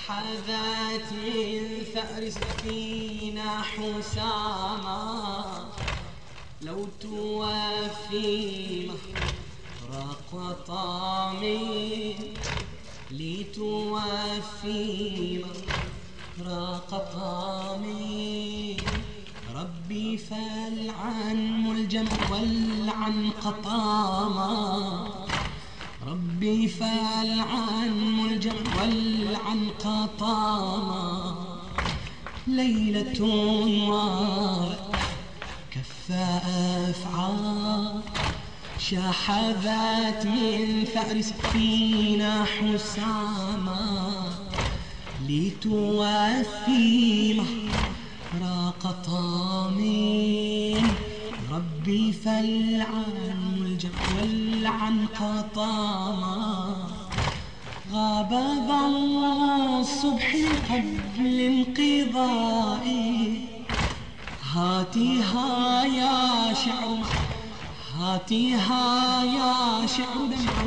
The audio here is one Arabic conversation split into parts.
شحذت من ثأر سفينة حساما لو توفي مفرق طامي لتوفي مفرق طامي ربي فالعن ملجم والعن قطاما ربي فالعن ملجم والعن قطاما ليلة وكف أفعى شحذت من ثأر سفينة حساما لتوفي مفرق طامين ربي فالعن ملجم والعن قطاما غاب ضوء الصبح قبل انقضائي هاتها يا شعر هاتها يا شعر دمعا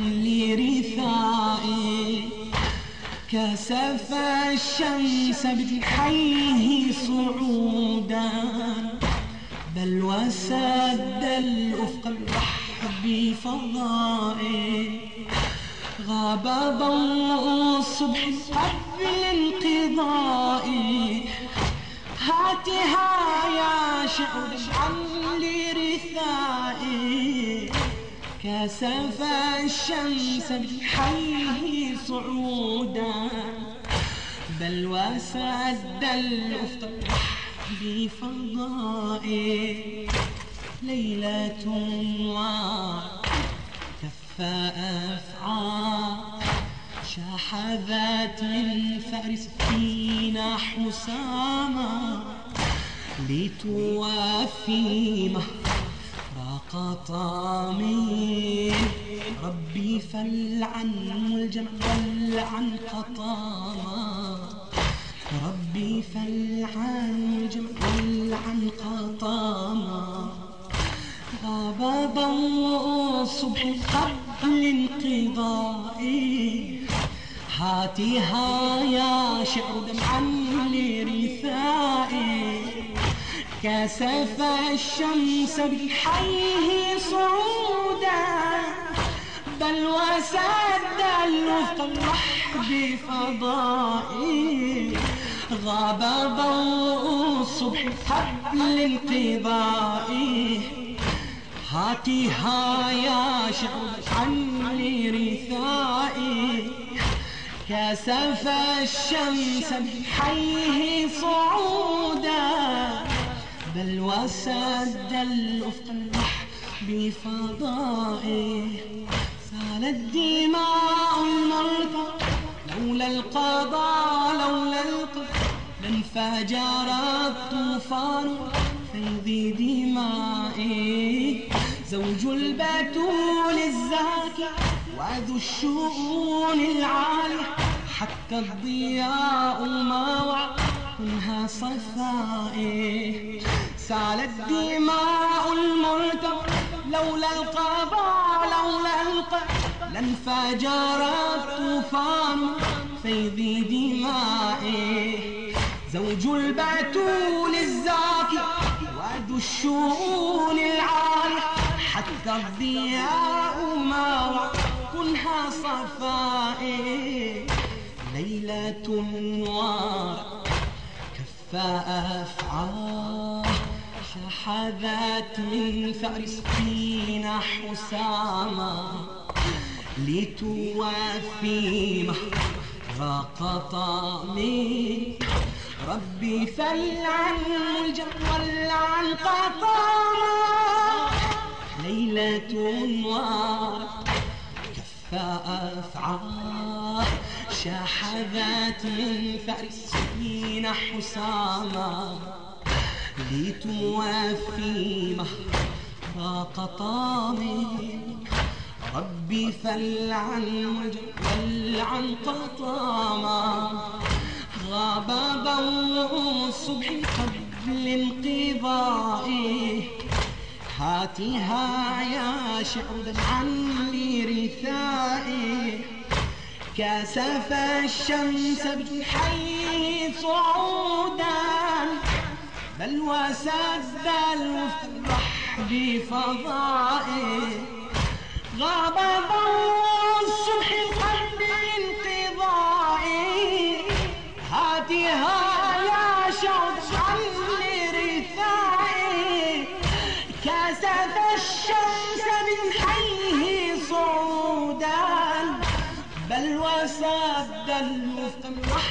لرثائي كسف الشمس بجنحيه صعودا بل وسد الأفق الرحب فضائي غاب ضوء الصبح قبل انقضائي هاتها يا شعر دمعا لرثائي كسف الشمس بجنحيه صعودا بل وسد الأفق بفضائي ليلة وكف أفعى شحذت من ثأر سفينة حساما لتوفي مفرق طامي ربي فالعن ملجم والعن قطاما ربي فالعن ملجم والعن قطاما غاب ضوء الصبح قبل انقضائي هاتها يا شعر دمعا لرثائي كسف الشمس بجنحيه صعودا بل وسد الأفق الرحب فضائي غاب ضوء الصبح قبل انقضائي هاتها يا شعر عن لرثائي كسف الشمس بجنحيه صعودا بل وسد الأفق الرحب فضائي سالت دماء المرضى لولا القضاء لولا القضاء لانفجر الطوفان فيض دمائي زوج البتول الزاكي وذو الشؤون العالية حتى الضياء ما وعدها صفائي سالت دماء المرتضى لولا القضاء لولا القضاء لانفجر الطوفان فيض دمائي زوج البتول الزاكي وذو الشؤون العالية حتى الضياء ما وكنها صفائي ليلة وكف أفعى شحذت من ثأر سفينة حساما لتوفي مفرق طامي ربي فالعن ملجم والعن قطاما ليلة وكف أفعى شحذت من ثأر سفينة حساما لتوفي مفرق طامي ربي فالعن ملجم والعن قطاما غاب ضوء الصبح قبل انقضائي هاتها يا شعودا عن لرثائي كسف الشمس بحي صعودا بل وسد الفرح بفضائه غاب ضوء الصبح قبل انقضائه هاتها يا شوقا لرثائه كسف الشمس من حيه صعودا بل وسد المفرح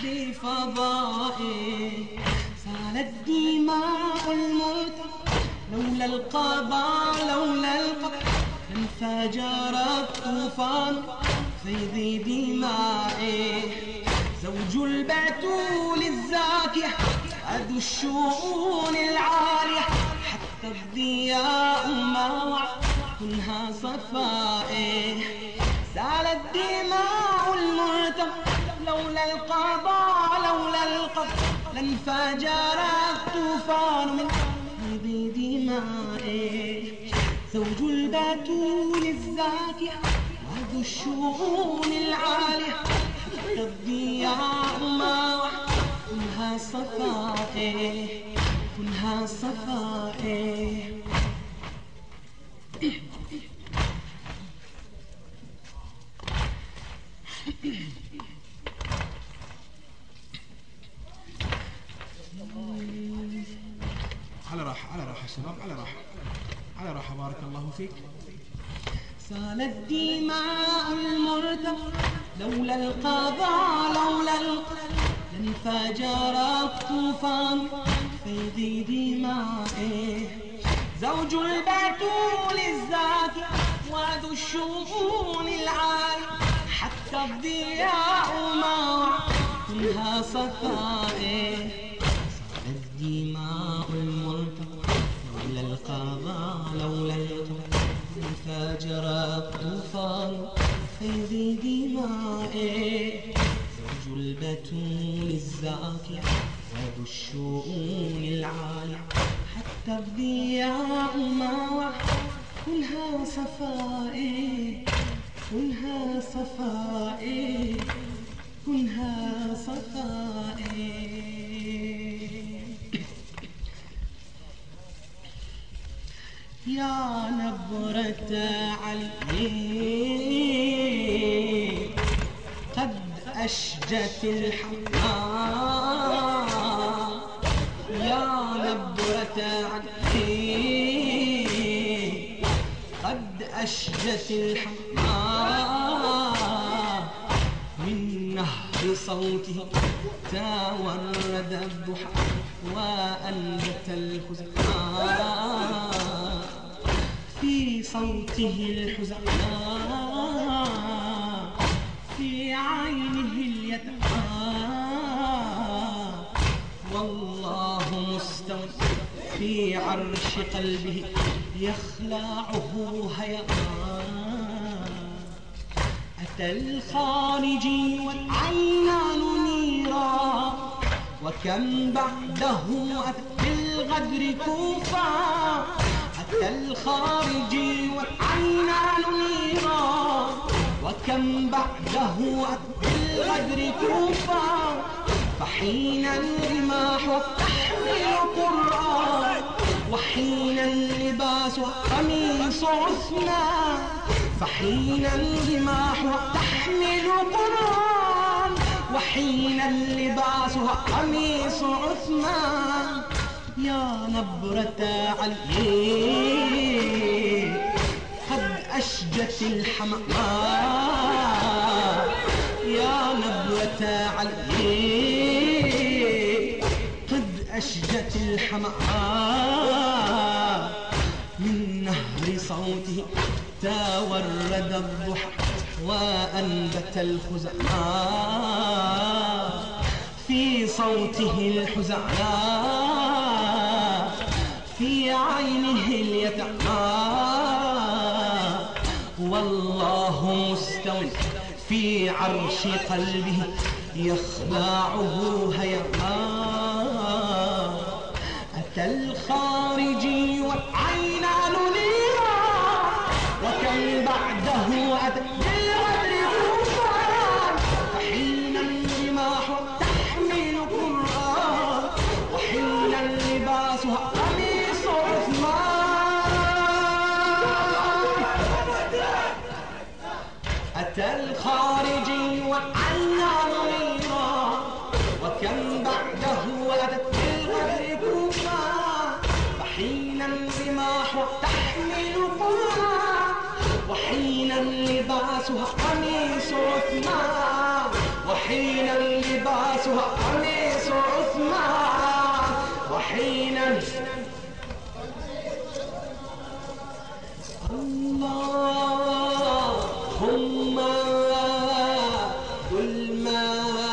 بفضائه سالت دماء الموت لولا القضاء لولا القدر انفجر الطوفان فيض دمائه زوج البتول الزاكية ذو الشؤون العالية حتى الضياء ما وعى كنها صفائه سالت دماء المرتضى لولا القضاء لولا القدر لانفجر الطوفان من فيض دمائه زوج البتول الزاكية وذو الشؤون العالية حتى الضياء ما وعى كنها صفائه كنها صفائه على راحة على راحة شباب على راحة على راحة بارك الله فيك. سالت دماء المرتضى لولا القضاء لولا القدر لانفجر الطوفان فيض دمائه زوج البتول الزاكي وذو الشؤون العالي حتى الضياء ما كلها صفائه سالت دماء المرتضى لولا القضاء لولا القدر انفجر الطوفان فيض دمائه زوج البتول الزاكية وذو الشؤون العالية حتى الضياء ما كلها صفائه كلها صفائه كلها صفائه يا نبرة علي قد أشجت الحمام يا نبرة علي قد أشجت الحمام من نهر صوته تورد الضحى وأنبت الحزن في صوته الحزن في عينه اليتامى والله مستوى في عرش قلبه يخلعه هيام أتى الخارجي والعينان نيرا وكم بعده أتى بالغدر كوفا أتى الخارجي والعينان نيرا وكم بعده أتى بالغدر كوفا فحين الرماح تحمل قرآن وحين اللباس قميص عثمان فحين الرماح تحمل قرآن وحين اللباس قميص عثمان يا نبرة علي قد أشجت الحمام يا نبرة علي قد أشجت الحمام من نهر صوته تورد الضحى وأنبت الخزعان في صوته الحزعان في عينه اليتامى والله مستوٍ في عرش قلبه يخلعه هيام أتى الخارجي والعينان نيرا وكم بعده أتى بالغدر كوفا الرماح تحمل قوها وحين لباسها قميص عثمان وحين لباسها قميص عثمان وحين اللهم كل ما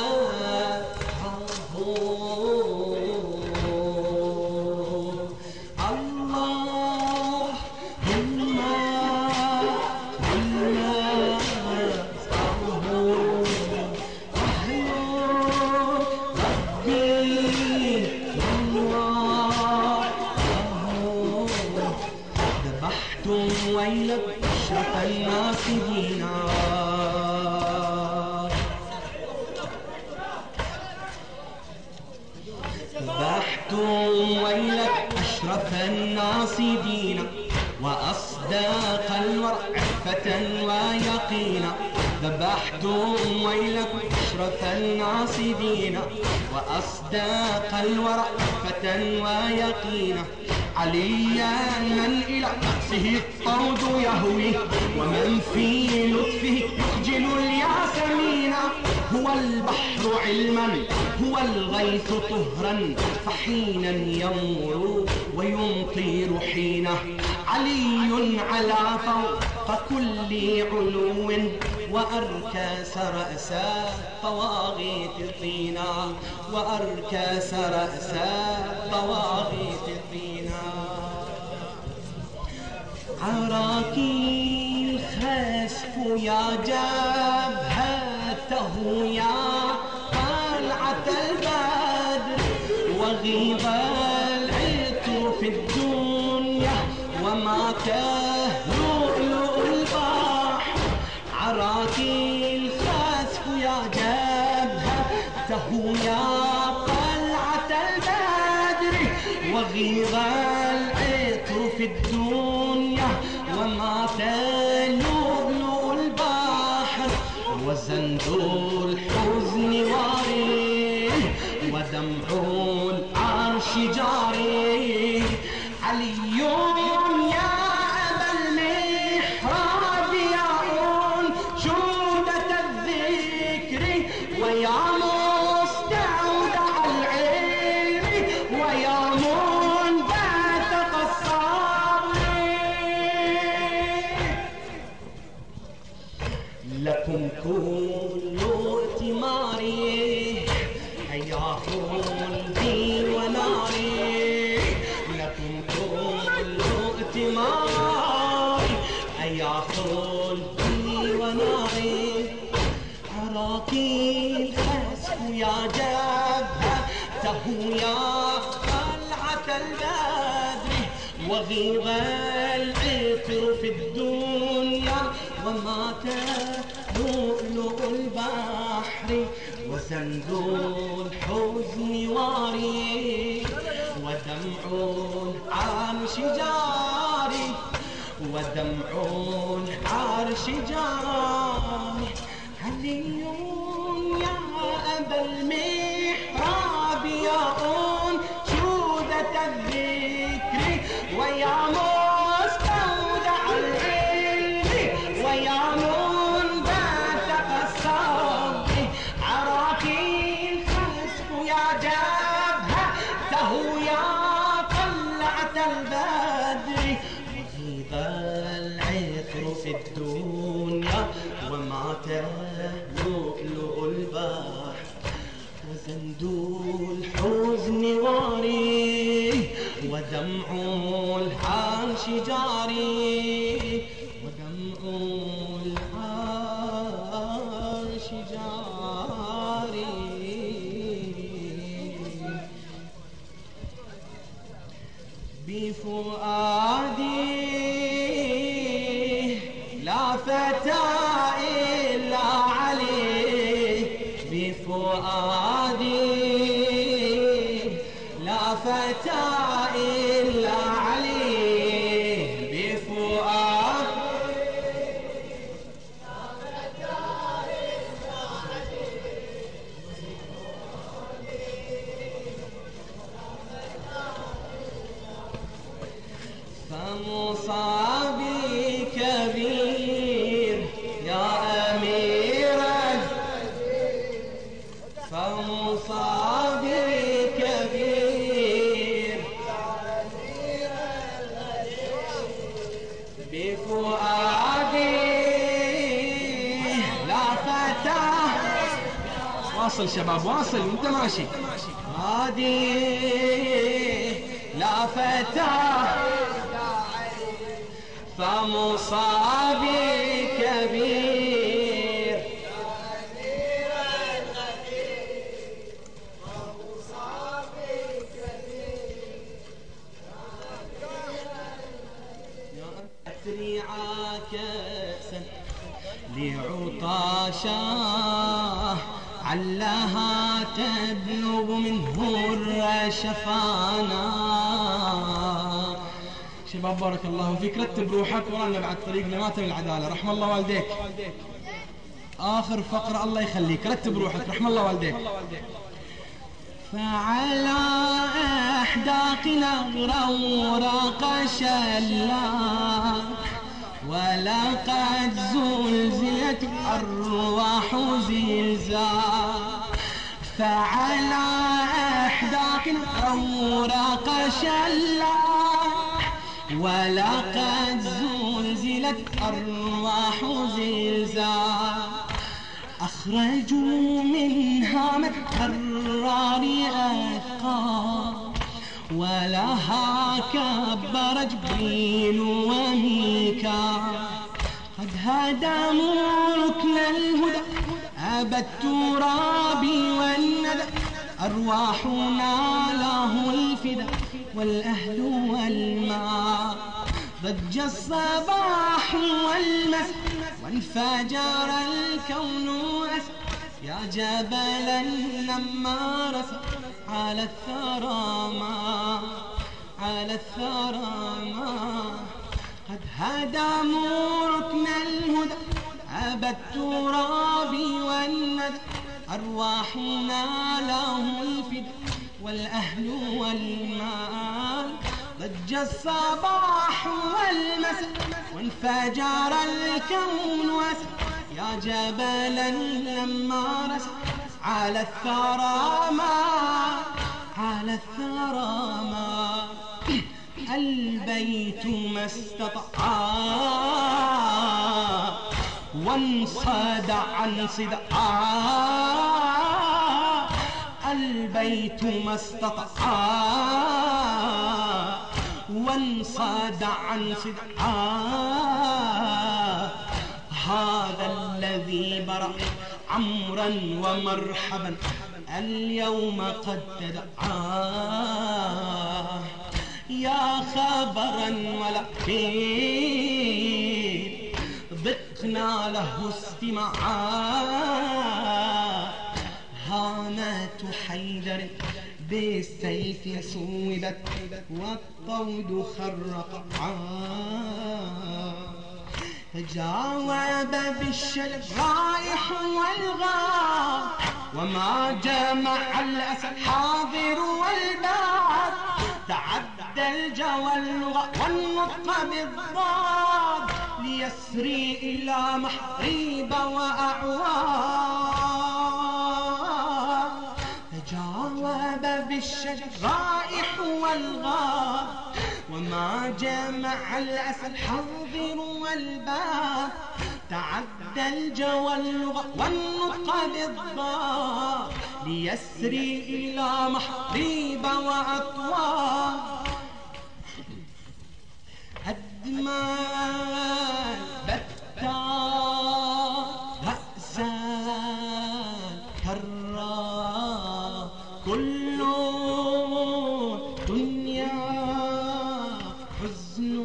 ويلك أشرف الناس دينا ذبحتم ويلك أشرف الناس دينا وأصداق الورع عفة ويقينا ذبحتم ويلك أشرف الناس دينا وأصداق الورع عفة ويقينا عليا من إلى نفسه الطود يهوي ومن في لطفه يخجل الياسمين هو البحر علما هو الغيث طهرا فحينا يمر ويمطر حينه علي على فوق كل علو وأركاس رأسا طواغيت طينا وأركاس رأسا طواغيت طينا عراكي الخسف يا جبهته يا طلعة البدر وغيب العطر في الدنيا وما كهلؤلؤ البحر عراكي الخسف يا جبهته يا طلعة البدر وغيب العطر في الدنيا وما لؤلؤ البحر وزند الحزن واري ودمع العرش جاري علي يا أبا المحراب يا شودة الذكر ويا مستودع العلم ويا منبت الصبر لكم كل ائتماري هيا قلبي وناري لكم كل ائتماري هيا قلبي وناري عراكي الخسف يا جبهته يا طلعة البدر وغيب العطر في الدنيا ومات لؤلؤ البحر وزند الحزن واري ودمع العرش جاري ودمع العرش جاري علي يا أبا المحراب يا شودة الذكر ويا مستودع العلم ويا منبت الصبر عراكي الخسف يا جبهته يا طلعة البدر وغيب العطر في الدنيا ومات لؤلؤ البحر وزند الحزن واري ودمع العرش جاري ودمع العرش جاري بفؤادي لا فتى إلا علي بفؤادي لا فتى إلا علي بفؤادي لا فتى إلا علي فمصابي كبير يا أمير فمصابي كبير بفؤادي لا فتاه. واصل شباب واصل وانت ماشي. هادي لا فتاه فمصابي كبير أتريعا كأسا لعطاشاه علها تبلغ منه الرشفانا. شباب بارك الله فيك، رتب روحك ورانا بعد طريقنا ما تبي العدالة. رحم الله والديك. آخر فقرة الله يخليك، رتب روحك رحم الله والديك. فعلى أحداقنا غرق شلاك ولقد زلزلت الأرواح زلزال. فعلى أحداقنا غرق شلاك ولقد زلزلت الأرواح زلزال. أخرجوا منها من حرار أثقال ولها كبر جبريل وميكال. قد هدموا ركن الهدى أبى التراب والندى أرواحنا له الفدا والأهل والماء. ضج الصباح والمساء وانفجر الكون أسى يا جبلا لما رسى على الثرى ما قد هدموا ركن الهدى أبى التراب والندى أرواحنا له الفدا والأهل والمال. ضج الصباح والمساء وانفجر الكون وسى يا جبلا لما رسى على الثرى ما البيت ما استطاع وانصدع عن صدعا. البيت ما استطاع وانصدع عن صدعا. هذا الذي برأ عمرا ومرحبا اليوم قد تدعاه. يا خبرا ولكن ضقنا له استماعا. هانة حيدر بالسيف سودت والطود خرق. تجاوب بالشلب رايح والغاب وما جمع الأسى الحاضر والباب. تعدى الجوى اللغة والنطق بالضاد ليسري إلى محريب وأعوام. تجاوب بالشجر رائح والغاب وما جمع الأسى الحاضر والباب. تعدى الجوى اللغة والنطق بالضاد ليسري إلى محريب وأطوار. أدمان بتار رأسا كرا كل دنيا حزن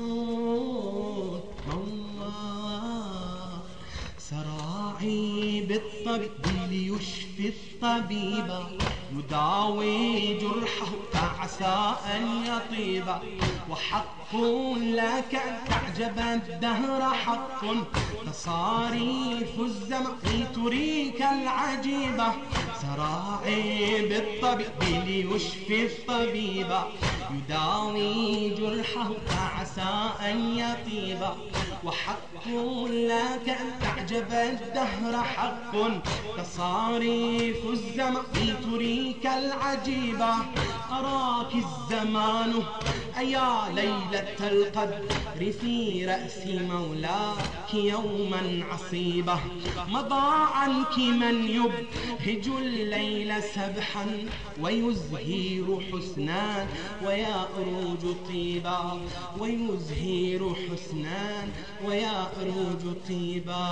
موار. سراعي بالطبيب ليشفي الطبيب يداوي جرحه فعسى أن يطيب. وحق لك أن تعجب الدهر حق تصاريف الزمان تريك العجيبة. سراعي بالطبيب ليشفي الطبيب يداوي جرحه فعسى أن يطيبا. وحق لك أن تعجب الدهر حق، تصاريف الزمان تريك العجيبة. أراك الزمان أيا ليلة القدر في رأس مولاك يوما عصيبة. مضى عنك من يبهج الليل سبحا ويزهير حسنا ويأرج طيبا، ويزهير حسنا ويأرج طيبا.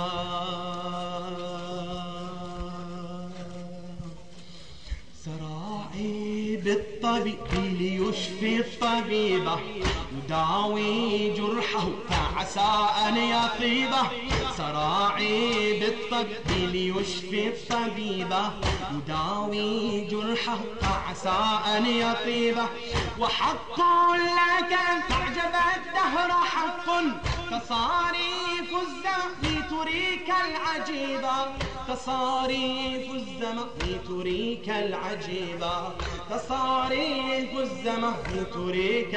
سراعي بالطبيب ليشفي الطبيبة، يداوي جرحه فعسى أن يطيبه. سراعي بالطبيب ليشفي الطبيبة، يداوي جرحه فعسى أن يطيبه. وحق لك أن تعجب الدهر حق، تصاريف الزمان تريك العجيبة. تصاريف الزمان تريك العجيبة، تصاريف الزمان تريك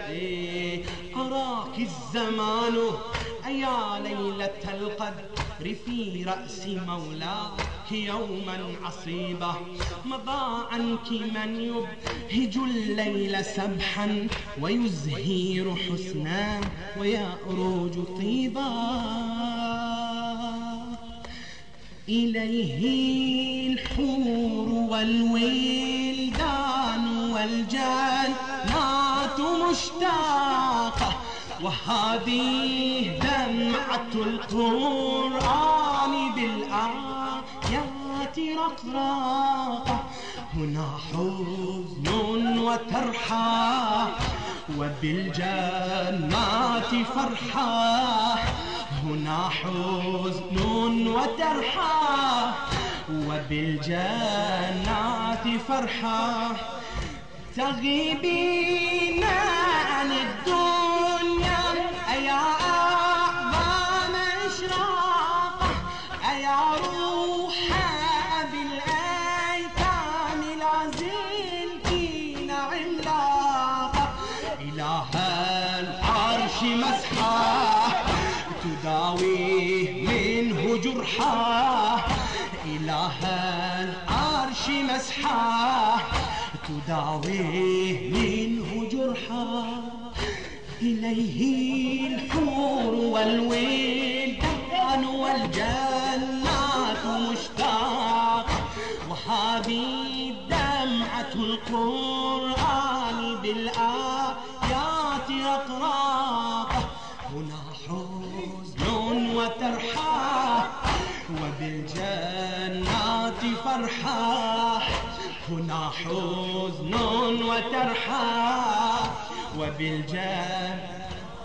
أراك الزمان أيا ليلة القدر في رأس مولاك يوما عصيبة. مضى عنك من يبهج الليل سبحا ويزهير حسنا ويأرج طيبا. إليه الحور والولدان والجنات مشتاقة، وهذه دمعة القرآن بالآيات رقراقة. هنا حزن وترحى وبالجنات فرحة. هنا حزن وترحى وبالجنات فرحة. تغيبين عن الدنيا أيا أعظم إشراقة، أيا روح أبي الأيتام لا زلتين عملاقة. إله العرش مسحة تداويه منه جرحاه. إله العرش مسحاه تداويه منه جرحاه. إليه الحور والولدان والجنات مشتاق، وهذه دمعة القرآن بالآيات أقراقة. هنا حزن وترحى وبالجنات فرحة. هنا حزن وترحى وبالجنات.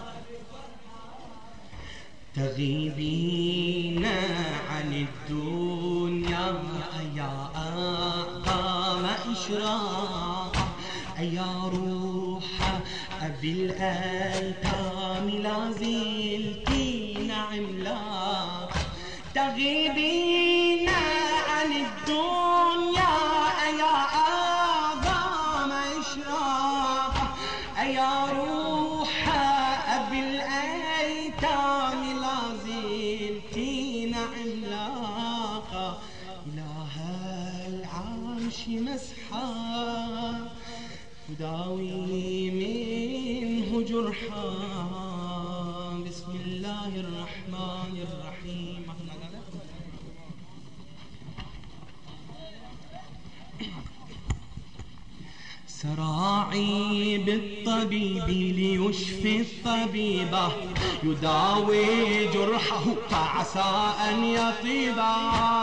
تغيبين عن الدنيا أيا أعظم إشراقة، أيا روح أبي الأيتام لا زلتين عملاقة. تغيبين عن الدنيا أيا أعظم إشراقة، أيا روح أبي الأيتام لا زلتين عملاقة. إله العرش مسحا تداوي منه جرحا. بسم الله الرحمن الرحيم. سراعي بالطبيب ليشفي الطبيبة، يداوي جرحه فعسى أن يطيبا.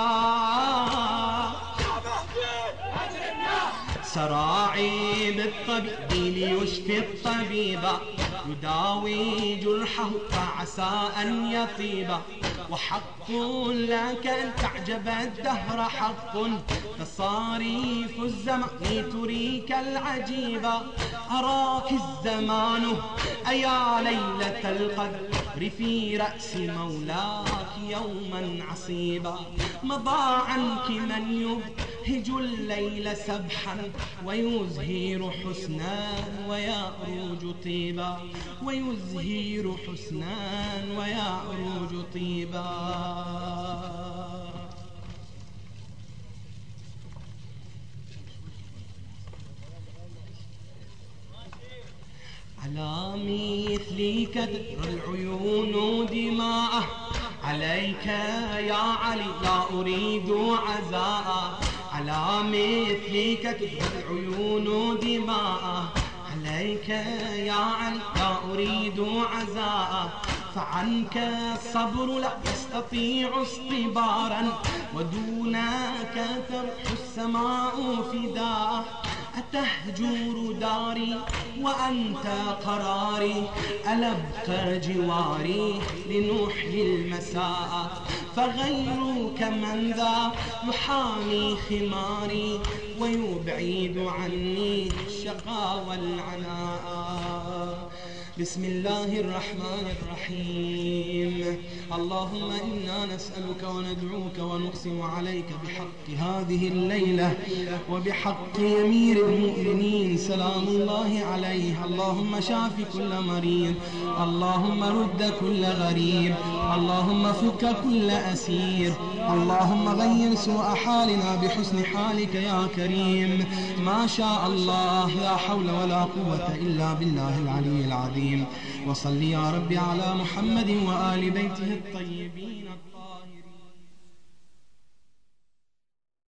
سراعي بالطبيب ليشفي الطبيبة، يداوي جرحه فعسى أن يطيبا. وحق لك أن تعجب الدهر حق، تصاريف الزمان تريك العجيبة. أراك الزمان أيا ليلة القدر في رأس مولاك يوما عصيبا. مضى عنك من يهج الليل سبحا ويزهير حسنا ويأرج طيبا ويزهير حسنا ويأرج طيبا. على مثلك تدر العيون دماءه عليك يا علي لا أريد عزاء. على مثلك تدر العيون دماءه عليك يا علي لا أريد عزاء. فعنك الصبر لا يستطيع اصطبارا ودونك ترح السماء فداه. أتهجر داري وأنت قراري ألبقى جواري لنحيي المساء. فغيرك من ذا يحامي خماري ويبعد عني الشقا والعناء. بسم الله الرحمن الرحيم. اللهم إنا نسألك وندعوك ونقسم عليك بحق هذه الليلة وبحق أمير المؤمنين سلام الله عليه. اللهم شاف كل مريض، اللهم رد كل غريب، اللهم فك كل أسير، اللهم غير سوء حالنا بحسن حالك يا كريم. ما شاء الله، لا حول ولا قوة إلا بالله العلي العظيم. وصل يا رب على محمد وآل بيته الطيبين الطاهرين.